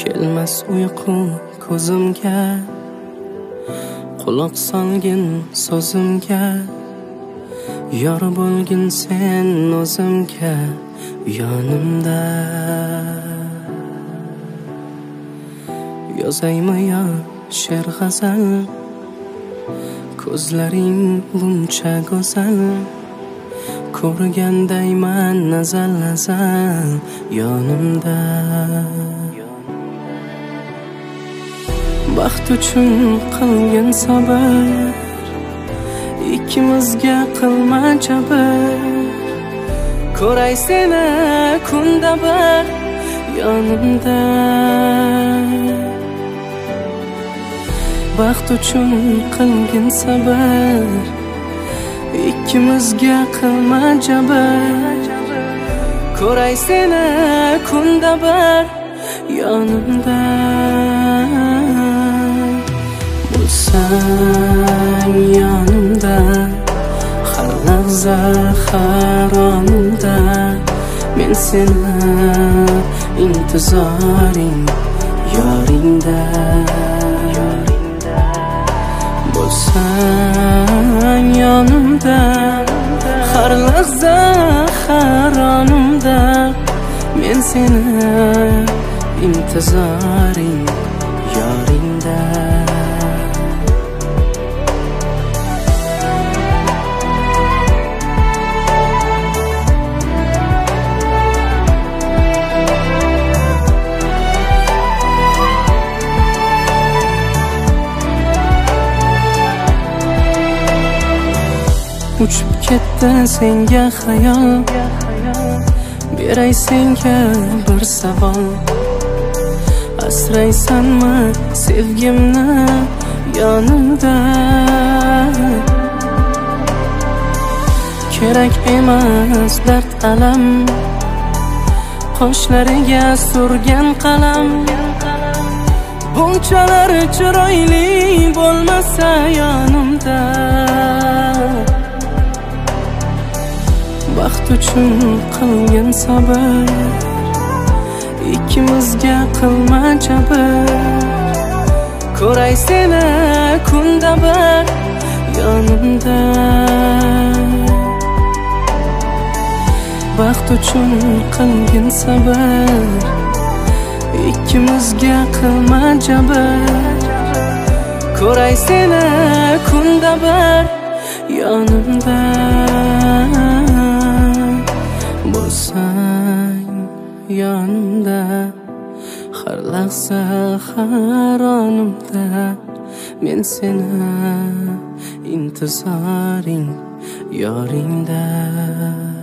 kelmas uyqu ko'zimga, quloq solgin so'zimga, yor bo'lgin sen o'zimga yonimda. Yozaymi yo she'r g'azal, ko'zlaring buncha go'zal, ko'rgandayman azal-azal yonimda. Baxt uchun qilgin sabr, ikkimizga qilma jabr, ko'ray seni kunda bir yonimda. Baxt uchun qilgin sabr, ikkimizga qilma jabr, ko'ray seni kunda bir yonimda. Bo'lsang yonimda, har lahza har onimda, men seni intizoring yoringda. Bo'lsang yonimda, har lahza har onimda, men seni intizoring yoringda. Uchib ketdi senga xayol, beray senga bir savol. Asraysanmi sevgimni yonimda? Kerak emas dard alam, qoshlariga surgan qalam, bunchalar chiroyli bo'lmasa yonimda. Baxt uchun qilgin sabr, ikkimizga qilma jabr, ko'ray seni kunda bir yonimda. Baxt uchun qilgin sabr, ikkimizga qilma jabr, ko'ray seni kunda bir yonimda. Bo'lsang yonimda, har lahza har onimda, men seni intizoring yoringda.